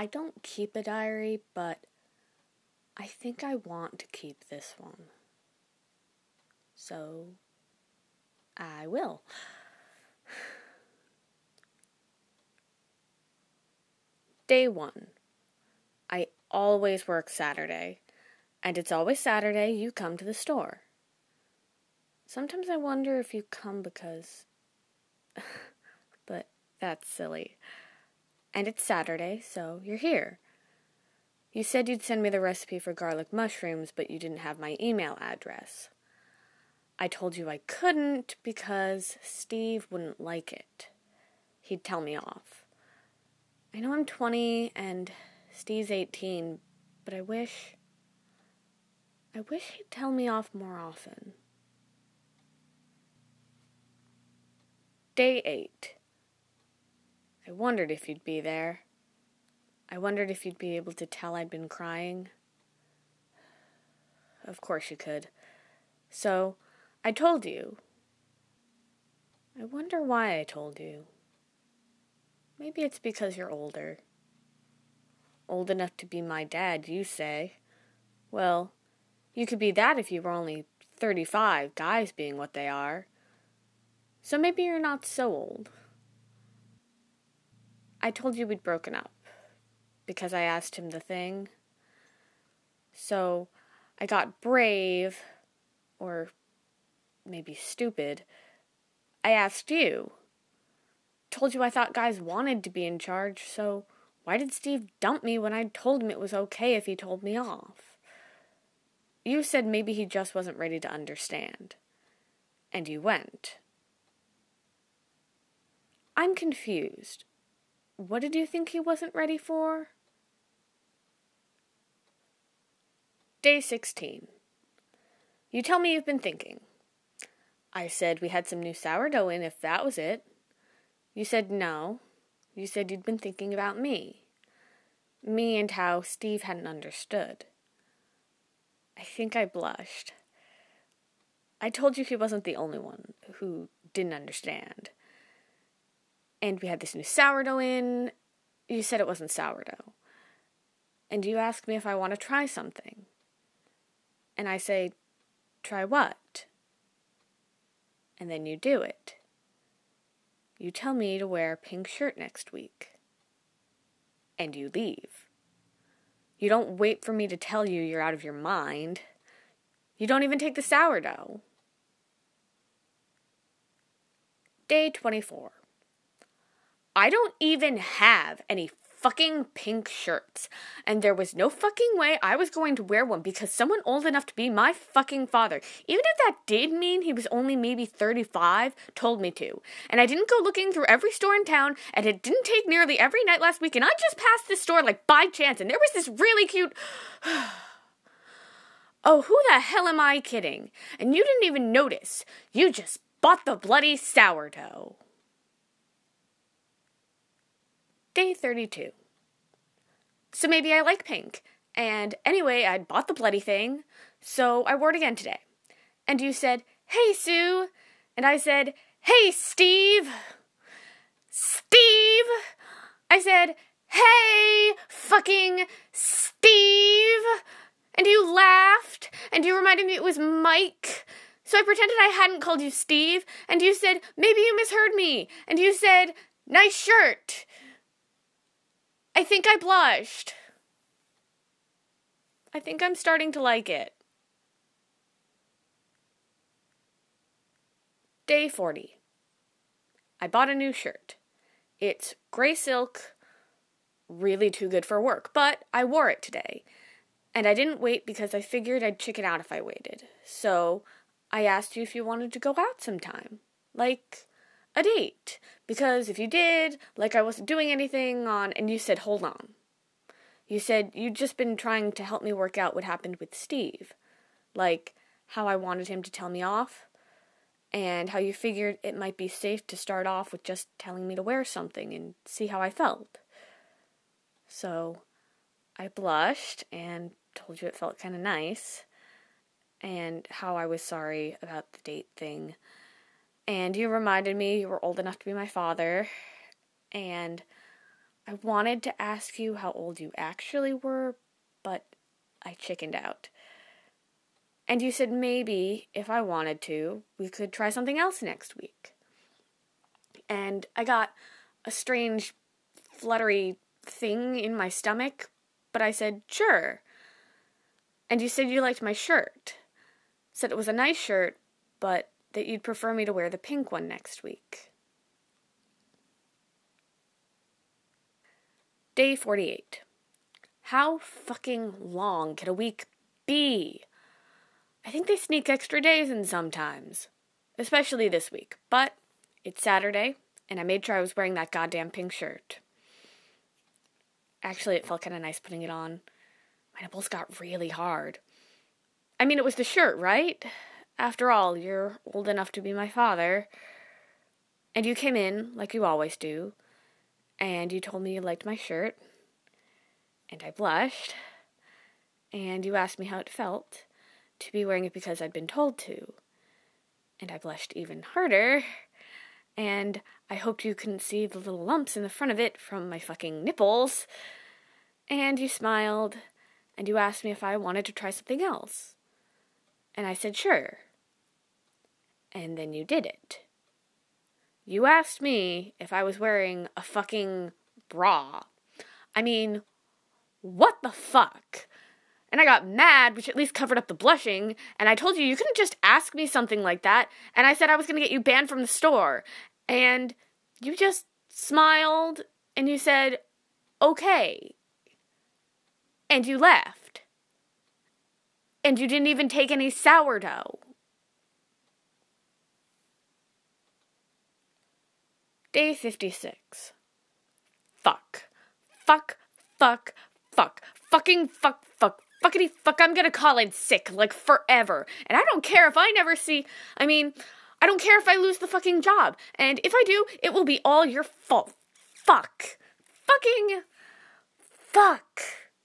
I don't keep a diary, but I think I want to keep this one. So, I will. Day 1. I always work Saturday, and it's always Saturday you come to the store. Sometimes I wonder if you come because... but that's silly. And it's Saturday, so you're here. You said you'd send me the recipe for garlic mushrooms, but you didn't have my email address. I told you I couldn't because Steve wouldn't like it. He'd tell me off. I know I'm 20 and Steve's 18, but I wish he'd tell me off more often. Day 8. I wondered if you'd be there. I wondered if you'd be able to tell I'd been crying. Of course you could. So, I told you. I wonder why I told you. Maybe it's because you're older. Old enough to be my dad, you say. Well, you could be that if you were only 35, guys being what they are. So maybe you're not so old. I told you we'd broken up because I asked him the thing. So I got brave, or maybe stupid. I asked you. Told you I thought guys wanted to be in charge, so why did Steve dump me when I told him it was okay if he told me off? You said maybe he just wasn't ready to understand. And you went. I'm confused. What did you think he wasn't ready for? Day 16. You tell me you've been thinking. I said we had some new sourdough in if that was it. You said no. You said you'd been thinking about me. Me and how Steve hadn't understood. I think I blushed. I told you he wasn't the only one who didn't understand. And we had this new sourdough in. You said it wasn't sourdough. And you asked me if I want to try something. And I say, try what? And then you do it. You tell me to wear a pink shirt next week. And you leave. You don't wait for me to tell you you're out of your mind. You don't even take the sourdough. Day 24. I don't even have any fucking pink shirts. And there was no fucking way I was going to wear one because someone old enough to be my fucking father, even if that did mean he was only maybe 35, told me to. And I didn't go looking through every store in town, and it didn't take nearly every night last week, and I just passed this store like by chance, and there was this really cute... Oh, who the hell am I kidding? And you didn't even notice. You just bought the bloody sourdough. Day 32. So maybe I like pink. And anyway, I'd bought the bloody thing, so I wore it again today. And you said, hey, Sue. And I said, hey, Steve. Steve. I said, hey, fucking Steve. And you laughed, and you reminded me it was Mike. So I pretended I hadn't called you Steve, and you said, maybe you misheard me. And you said, nice shirt. I think I blushed. I think I'm starting to like it. Day 40. I bought a new shirt. It's gray silk, really too good for work, but I wore it today. And I didn't wait because I figured I'd chicken out if I waited. So I asked you if you wanted to go out sometime. Like a date. Because if you did, like I wasn't doing anything on, and you said, hold on. You said you'd just been trying to help me work out what happened with Steve. Like how I wanted him to tell me off. And how you figured it might be safe to start off with just telling me to wear something and see how I felt. So I blushed and told you it felt kind of nice. And how I was sorry about the date thing. And you reminded me you were old enough to be my father. And I wanted to ask you how old you actually were, but I chickened out. And you said maybe, if I wanted to, we could try something else next week. And I got a strange, fluttery thing in my stomach, but I said, sure. And you said you liked my shirt. Said it was a nice shirt, but that you'd prefer me to wear the pink one next week. Day 48. How fucking long can a week be? I think they sneak extra days in sometimes. Especially this week. But it's Saturday, and I made sure I was wearing that goddamn pink shirt. Actually, it felt kind of nice putting it on. My nipples got really hard. I mean, it was the shirt, right? After all, you're old enough to be my father. And you came in, like you always do, and you told me you liked my shirt. And I blushed. And you asked me how it felt to be wearing it because I'd been told to. And I blushed even harder. And I hoped you couldn't see the little lumps in the front of it from my fucking nipples. And you smiled. And you asked me if I wanted to try something else. And I said sure. And then you did it. You asked me if I was wearing a fucking bra. I mean, what the fuck? And I got mad, which at least covered up the blushing, and I told you you couldn't just ask me something like that, and I said I was going to get you banned from the store. And you just smiled, and you said, okay. And you left. And you didn't even take any sourdough. Day 56. Fuck. Fuck. Fuck. Fuck. Fucking fuck. Fuck. Fuckity fuck. I'm gonna call in sick, like, forever. And I don't care if I never see... I don't care if I lose the fucking job. And if I do, it will be all your fault. Fuck. Fucking... Fuck.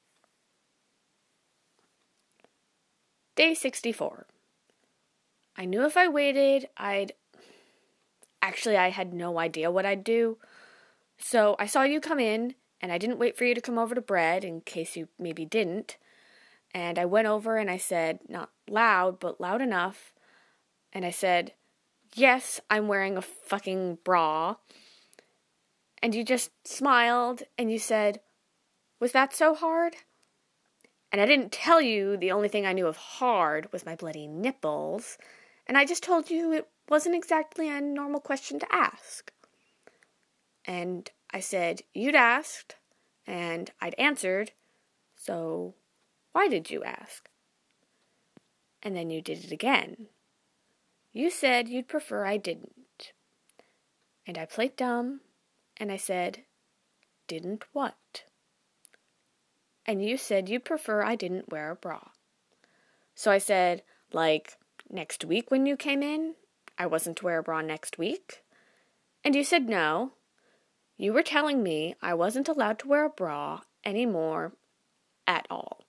Day 64. I knew if I waited, Actually, I had no idea what I'd do. So I saw you come in, and I didn't wait for you to come over to bread, in case you maybe didn't. And I went over and I said, not loud, but loud enough, and I said, yes, I'm wearing a fucking bra. And you just smiled, and you said, was that so hard? And I didn't tell you the only thing I knew of hard was my bloody nipples, and I just told you it wasn't exactly a normal question to ask. And I said, you'd asked, and I'd answered, so why did you ask? And then you did it again. You said you'd prefer I didn't. And I played dumb, and I said, didn't what? And you said you'd prefer I didn't wear a bra. So I said, like, next week when you came in, I wasn't to wear a bra next week? And you said no. You were telling me I wasn't allowed to wear a bra anymore at all.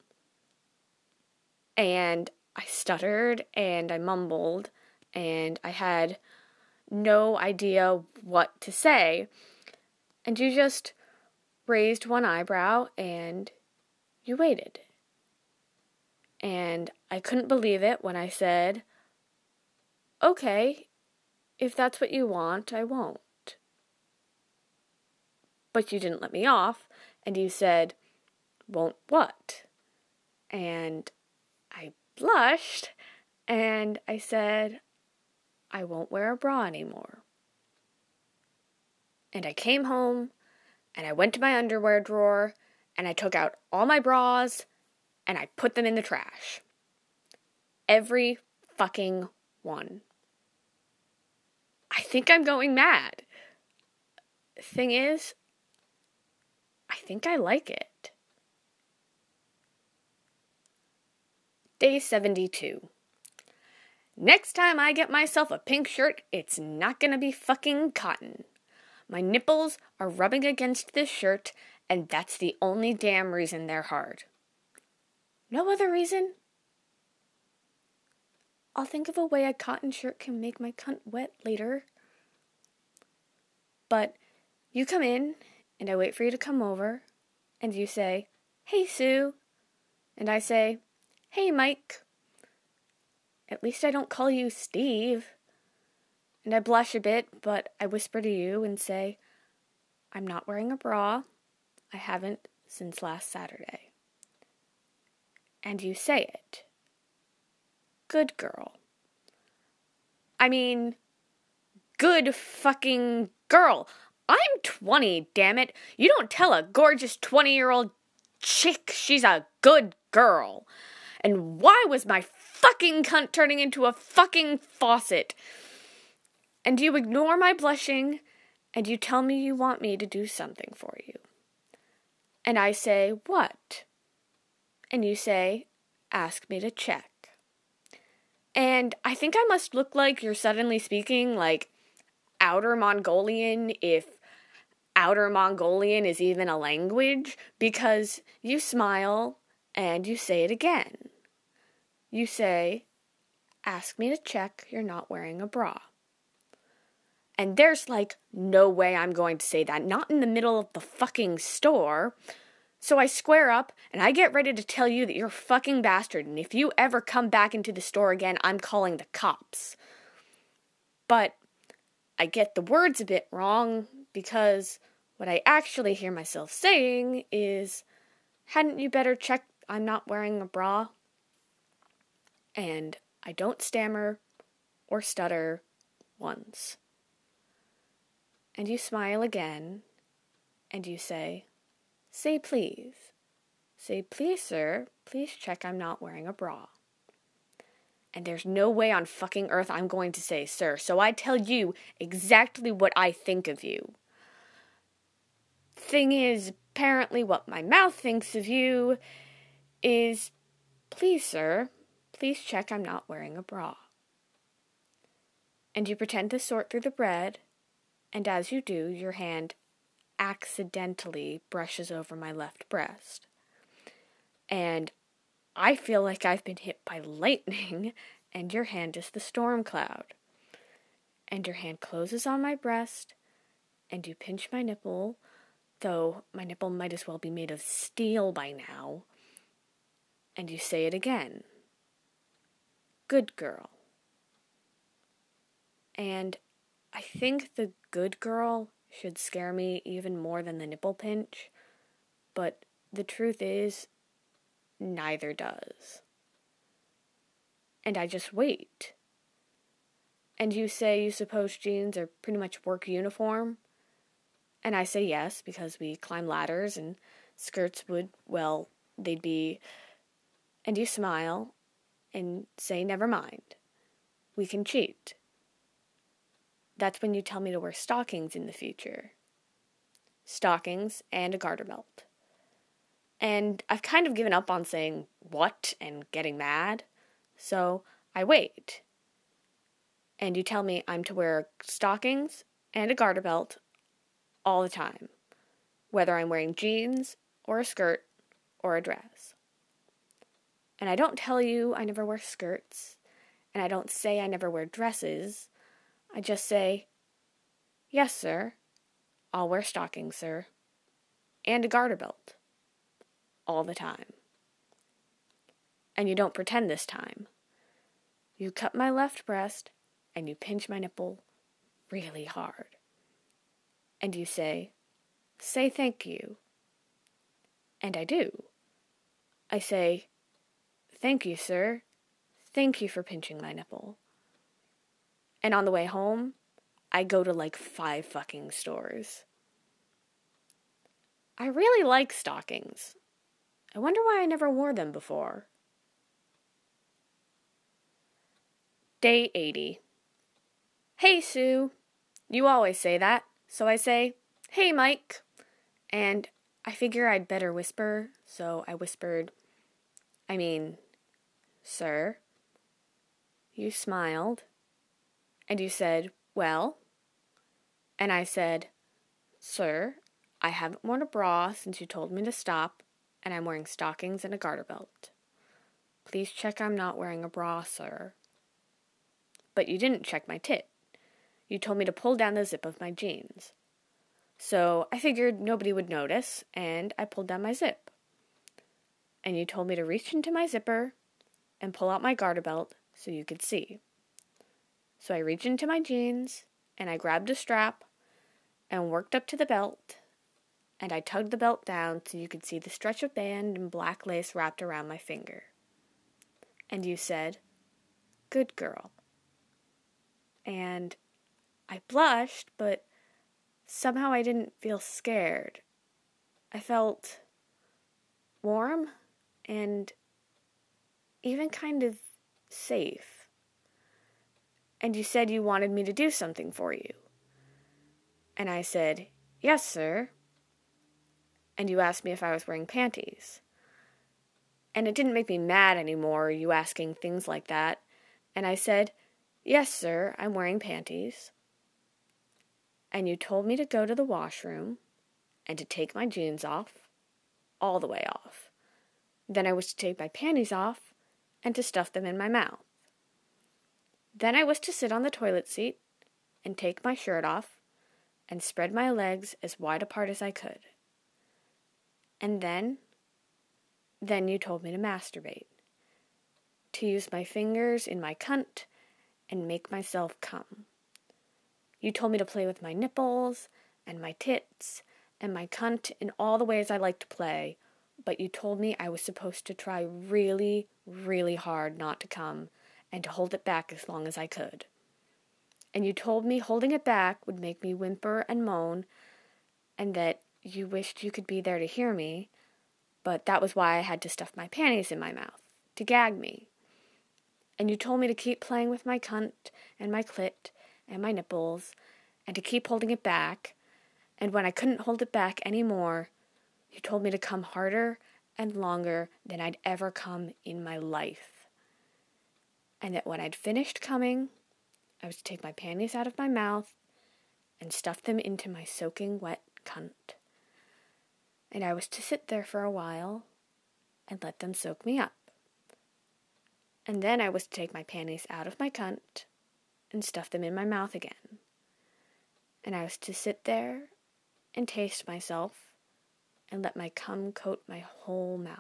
And I stuttered and I mumbled and I had no idea what to say. And you just raised one eyebrow and you waited. And I couldn't believe it when I said, okay, if that's what you want, I won't. But you didn't let me off, and you said, won't what? And I blushed, and I said, I won't wear a bra anymore. And I came home, and I went to my underwear drawer, and I took out all my bras, and I put them in the trash. Every fucking one. I think I'm going mad. Thing is, I think I like it. Day 72. Next time I get myself a pink shirt, it's not gonna be fucking cotton. My nipples are rubbing against this shirt, and that's the only damn reason they're hard. No other reason? I'll think of a way a cotton shirt can make my cunt wet later. But you come in, and I wait for you to come over, and you say, "Hey, Sue," and I say, "Hey, Mike." At least I don't call you Steve. And I blush a bit, but I whisper to you and say, "I'm not wearing a bra. I haven't since last Saturday." And you say it. Good girl. I mean, good fucking girl. I'm 20, damn it. You don't tell a gorgeous 20-year-old chick she's a good girl. And why was my fucking cunt turning into a fucking faucet? And you ignore my blushing, and you tell me you want me to do something for you. And I say, what? And you say, ask me to check. And I think I must look like you're suddenly speaking like Outer Mongolian, if Outer Mongolian is even a language, because you smile and you say it again. You say, ask me to check you're not wearing a bra. And there's like no way I'm going to say that, not in the middle of the fucking store. So I square up and I get ready to tell you that you're a fucking bastard, and if you ever come back into the store again, I'm calling the cops. But I get the words a bit wrong, because what I actually hear myself saying is, hadn't you better check I'm not wearing a bra? And I don't stammer or stutter once. And you smile again, and you say please. Say, please, sir, please check I'm not wearing a bra. And there's no way on fucking earth I'm going to say, sir, so I tell you exactly what I think of you. Thing is, apparently what my mouth thinks of you is, please, sir, please check I'm not wearing a bra. And you pretend to sort through the bread, and as you do, your hand accidentally brushes over my left breast. And I feel like I've been hit by lightning, and your hand is the storm cloud. And your hand closes on my breast, and you pinch my nipple, though my nipple might as well be made of steel by now, and you say it again. Good girl. And I think the good girl should scare me even more than the nipple pinch, but the truth is, neither does. And I just wait. And you say you suppose jeans are pretty much work uniform? And I say yes, because we climb ladders and skirts would, well, they'd be... And you smile and say, never mind. We can cheat. That's when you tell me to wear stockings in the future. Stockings and a garter belt. And I've kind of given up on saying what and getting mad, so I wait. And you tell me I'm to wear stockings and a garter belt all the time, whether I'm wearing jeans or a skirt or a dress. And I don't tell you I never wear skirts, and I don't say I never wear dresses. I just say, yes, sir, I'll wear stockings, sir, and a garter belt, all the time. And you don't pretend this time. You cut my left breast, and you pinch my nipple really hard. And you say thank you. And I do. I say, thank you, sir. Thank you for pinching my nipple. And on the way home, I go to like 5 fucking stores. I really like stockings. I wonder why I never wore them before. Day 80. Hey, Sue. You always say that, so I say, hey, Mike. And I figure I'd better whisper, so I whispered, sir. You smiled, and you said, well? And I said, sir, I haven't worn a bra since you told me to stop, and I'm wearing stockings and a garter belt. Please check I'm not wearing a bra, sir. But you didn't check my tit. You told me to pull down the zip of my jeans. So I figured nobody would notice, and I pulled down my zip. And you told me to reach into my zipper and pull out my garter belt so you could see. So I reached into my jeans, and I grabbed a strap and worked up to the belt, and I tugged the belt down so you could see the stretch of band and black lace wrapped around my finger. And you said, "Good girl." And I blushed, but somehow I didn't feel scared. I felt warm and even kind of safe. And you said you wanted me to do something for you. And I said, "Yes, sir." And you asked me if I was wearing panties. And it didn't make me mad anymore, you asking things like that. And I said, "Yes, sir, I'm wearing panties." And you told me to go to the washroom and to take my jeans off, all the way off. Then I was to take my panties off and to stuff them in my mouth. Then I was to sit on the toilet seat and take my shirt off and spread my legs as wide apart as I could. And then you told me to masturbate, to use my fingers in my cunt and make myself come. You told me to play with my nipples and my tits and my cunt in all the ways I like to play, but you told me I was supposed to try really, really hard not to come and to hold it back as long as I could. And you told me holding it back would make me whimper and moan, and that you wished you could be there to hear me, but that was why I had to stuff my panties in my mouth, to gag me. And you told me to keep playing with my cunt and my clit and my nipples, and to keep holding it back, and when I couldn't hold it back anymore, you told me to come harder and longer than I'd ever come in my life. And that when I'd finished coming, I was to take my panties out of my mouth and stuff them into my soaking wet cunt. And I was to sit there for a while and let them soak me up. And then I was to take my panties out of my cunt and stuff them in my mouth again. And I was to sit there and taste myself and let my cum coat my whole mouth.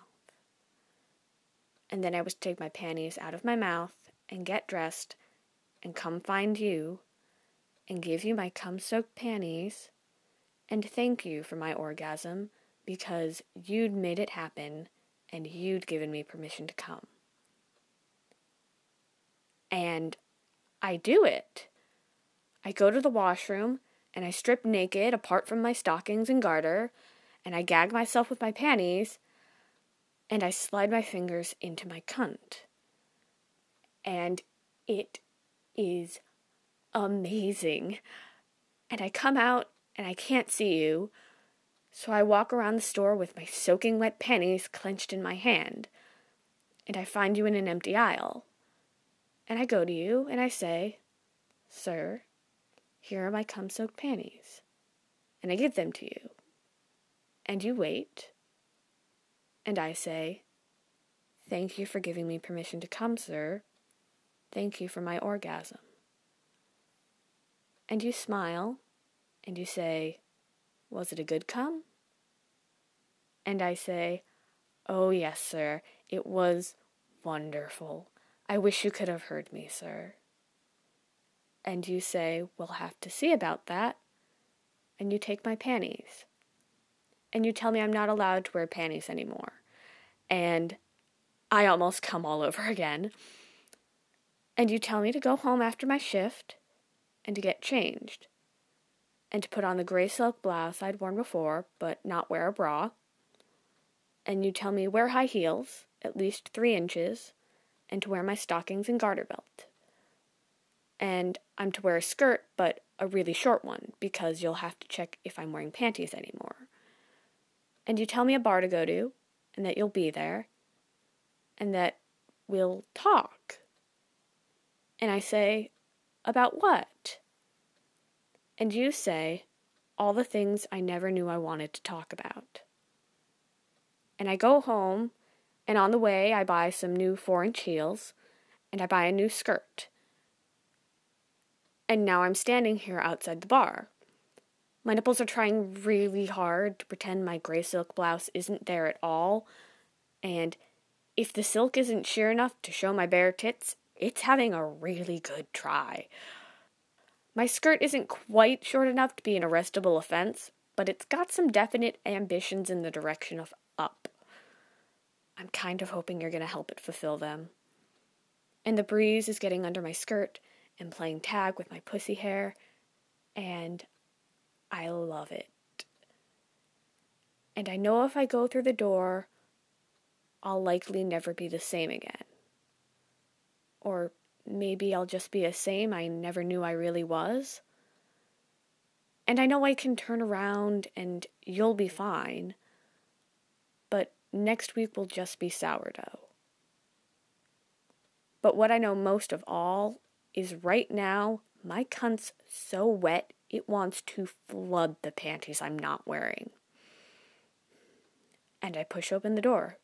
And then I was to take my panties out of my mouth and get dressed and come find you and give you my cum-soaked panties and thank you for my orgasm because you'd made it happen and you'd given me permission to come. And I do it. I go to the washroom and I strip naked apart from my stockings and garter, and I gag myself with my panties, and I slide my fingers into my cunt. And it is amazing. And I come out and I can't see you, so I walk around the store with my soaking wet panties clenched in my hand, and I find you in an empty aisle. And I go to you and I say, "Sir, here are my cum-soaked panties." And I give them to you. And you wait. And I say, "Thank you for giving me permission to come, sir. Thank you for my orgasm." And you smile, and you say, "Was it a good cum?" And I say, "Oh, yes, sir, it was wonderful. I wish you could have heard me, sir." And you say, "We'll have to see about that." And you take my panties. And you tell me I'm not allowed to wear panties anymore. And I almost come all over again. And you tell me to go home after my shift and to get changed. And to put on the gray silk blouse I'd worn before, but not wear a bra. And you tell me wear high heels, at least 3 inches, and to wear my stockings and garter belt. And I'm to wear a skirt, but a really short one, because you'll have to check if I'm wearing panties anymore. And you tell me a bar to go to, and that you'll be there, and that we'll talk. And I say, "About what?" And you say, "All the things I never knew I wanted to talk about." And I go home, and on the way I buy some new 4-inch heels, and I buy a new skirt. And now I'm standing here outside the bar. My nipples are trying really hard to pretend my gray silk blouse isn't there at all, and if the silk isn't sheer enough to show my bare tits, it's having a really good try. My skirt isn't quite short enough to be an arrestable offense, but it's got some definite ambitions in the direction of up. I'm kind of hoping you're going to help it fulfill them. And the breeze is getting under my skirt and playing tag with my pussy hair, and I love it. And I know if I go through the door, I'll likely never be the same again. Or maybe I'll just be a same I never knew I really was. And I know I can turn around and you'll be fine. But next week will just be sourdough. But what I know most of all is right now, my cunt's so wet it wants to flood the panties I'm not wearing. And I push open the door